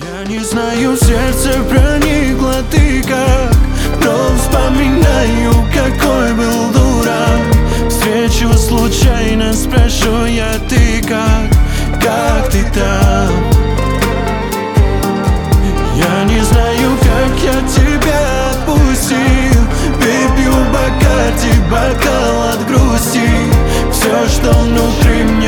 Я не знаю, в сердце проникла ты как, но вспоминаю, какой был дурак. Встречу случайно, спрошу я, ты как ты там? Я не знаю, как я тебя отпустил. Выпью Бакарди, бокал от грусти. Все, что внутри меня